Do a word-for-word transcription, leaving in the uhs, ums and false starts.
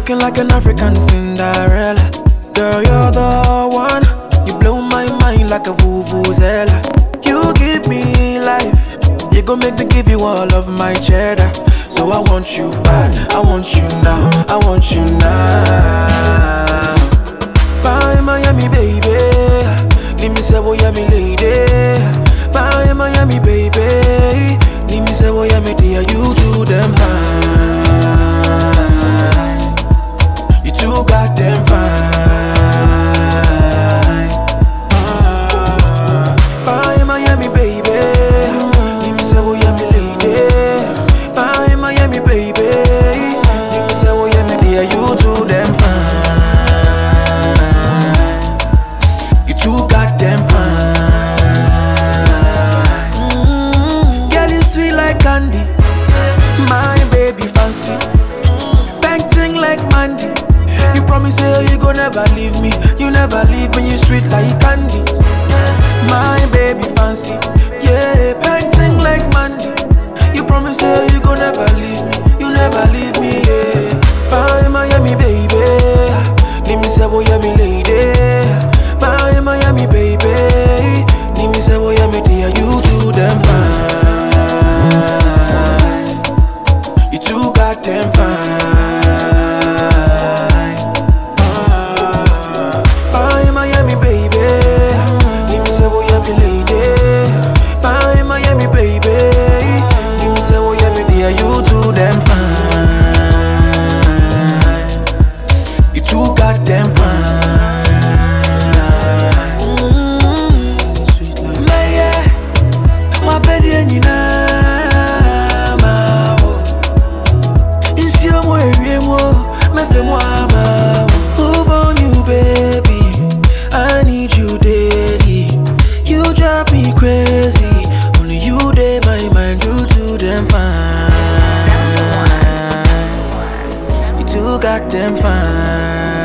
looking like an African Cinderella. Girl, you're the one. You blow my mind like a vuvuzela. You give me life. You gon' make me give you all of my cheddar. So I want you bad, I want you now, I want you now. Bye Miami baby, need me say oh yeah me lady. Bye Miami baby, need me say oh yeah me dear. You do them fine, you too goddamn fine. Bye Miami baby, need me say oh yeah me lady. Bye Miami baby, need me say oh yeah me dear. You do them fine, you too goddamn fine. Mm-hmm. Girl you sweet like candy, my baby fancy, painting like Mandy. You promise say you gon' never leave me, you never leave me. You sweet like candy, my baby fancy, yeah, painting like Mandy. You promise say you gon' never leave me, you never leave me, yeah. Bye Miami baby, need me say oh yeah me lady. Bye Miami baby, need me say oh yeah me dear. You do them fine, you too goddamn fine. Bye Miami baby, need me say oh yeah me lady. Bye Miami baby, need me say oh yeah me dear. You do them fine, you too goddamn fine. Who born you, baby? I need you daily. You drive me crazy. Only you day my mind. You do them fine. You too goddamn fine.